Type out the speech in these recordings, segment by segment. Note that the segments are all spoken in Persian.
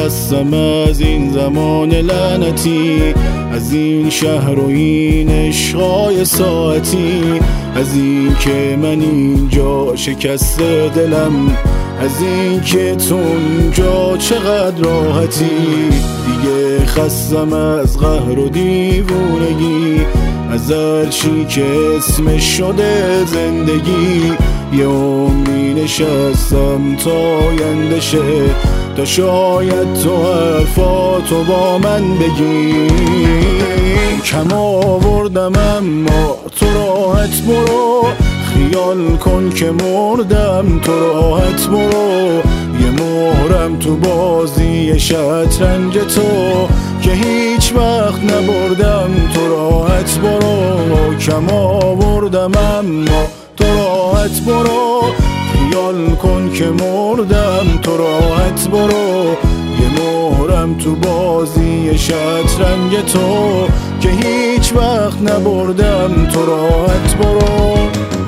خستم از این زمان لعنتی، از این شهر و این عشقای ساعتی، از این که من اینجا شکست دلم، از این که تو اونجا چقدر راحتی. دیگه خستم از قهر و دیوونگی، از هر چی که اسمش شده زندگی. یه عمری نشستم تا آینده شه، تا شاید تو حرفاتو با من بگی. کم آوردم اما تو راحت برو، خیال کن که مردم تو راحت برو. یه مهرم تو بازی شطرنج تو که هیچ وقت نبردم تو راحت برو. کم آوردم اما تو راحت برو، خیال کن که مردم تو راحت برو. یه مهرم تو بازی شطرنج تو که هیچ وقت نبردم تو راحت برو.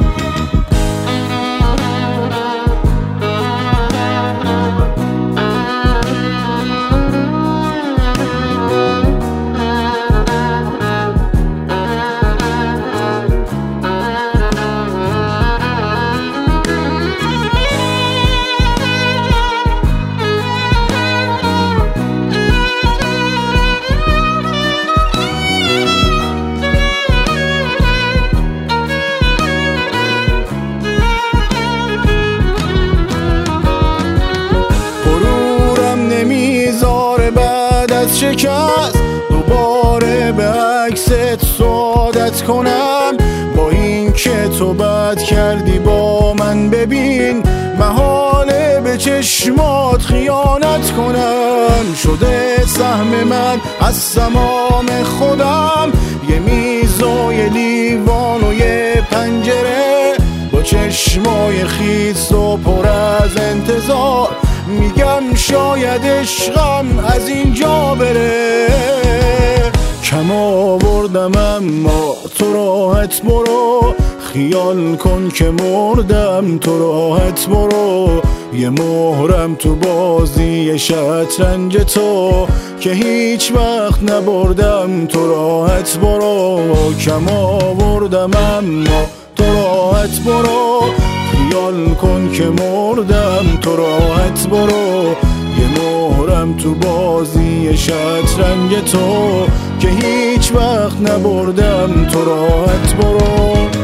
شکست دوباره به عکست سعادت کنم، با این که تو بد کردی با من. ببین محاله به چشمات خیانت کنم، شده سهم من از سمام خودم. یه میز و یه لیوان و یه پنجره، با چشمای خیس و پر از انتظار، میگم شاید عشقم از اینجا بره. کم آوردم اما تو راحت برو، خیال کن که مردم تو راحت برو. یه مهرم تو بازی شطرنج تو که هیچ وقت نبردم تو راحت برو. کم آوردم اما تو راحت برو، خیال کن که مردم تو راحت برو. یه مهرم تو بازی شطرنج تو که هیچ وقت نبردم تو راحت برو.